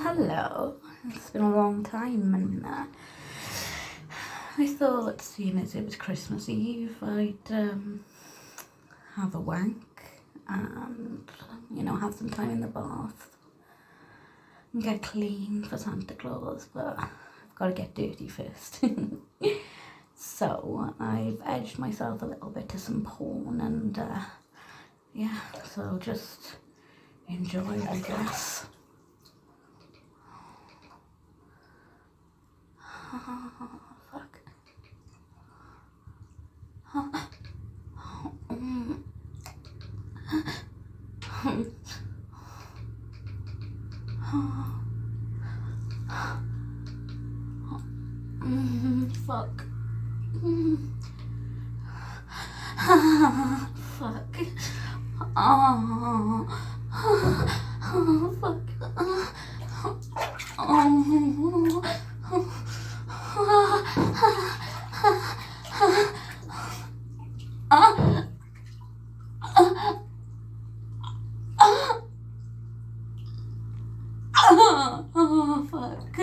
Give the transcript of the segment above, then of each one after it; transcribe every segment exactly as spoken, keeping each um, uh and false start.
hello. It's been a long time, and uh, I thought, seeing as it was Christmas Eve, I'd um, have a wank and, you know, have some time in the bath and get clean for Santa Claus, but I've got to get dirty first. So I've edged myself a little bit to some porn, and uh, yeah, so just enjoy, I guess. Oh, fuck. Oh, mm. Mm, fuck. Mm. Fuck. Oh, oh, fuck. Oh. Oh, fuck.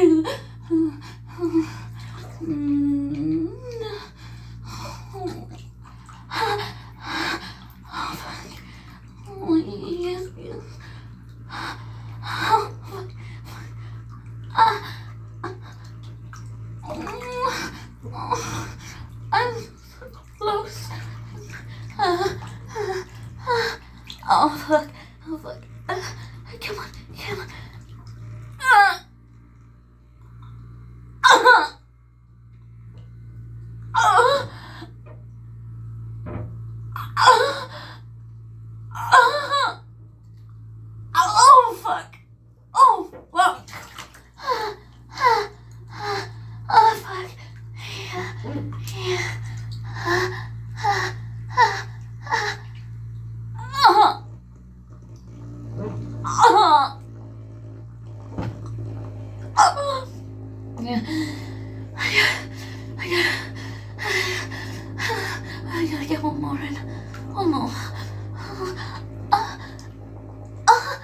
Mm. Oh, yes, yes. Oh, fuck. Oh, I'm so close. Oh, fuck. Oh, fuck. Come on, come on. Uh, uh, uh, uh, uh, oh, fuck. Oh, fuck. Oh, fuck. Yeah, yeah. Uh, uh, uh, yeah. I gotta, I gotta, I gotta get one more in. One more. Uh, uh,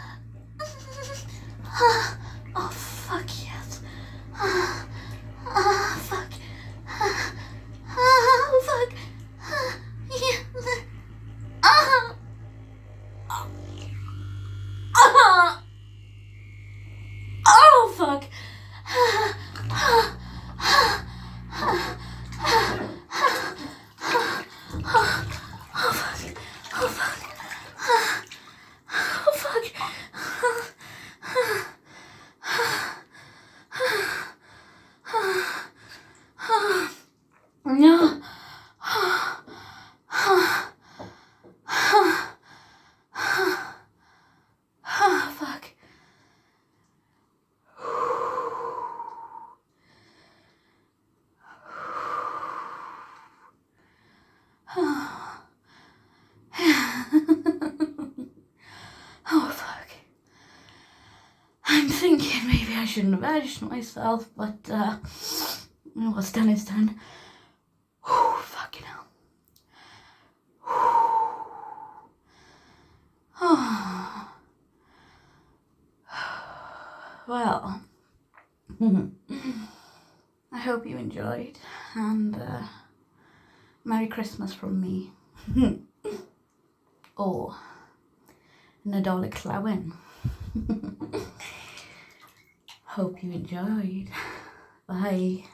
uh, oh, fuck yes. Uh, uh, fuck. Uh, uh, fuck. Uh, yeah. Uh, uh, uh, oh, fuck. No. Fuck. Oh, fuck. I'm thinking maybe I shouldn't have edged myself, but uh, what's done is done. Whew, fucking hell. Oh. Well, I hope you enjoyed, and uh, Merry Christmas from me. Or Nadolig Llawen. Hope you enjoyed. Bye.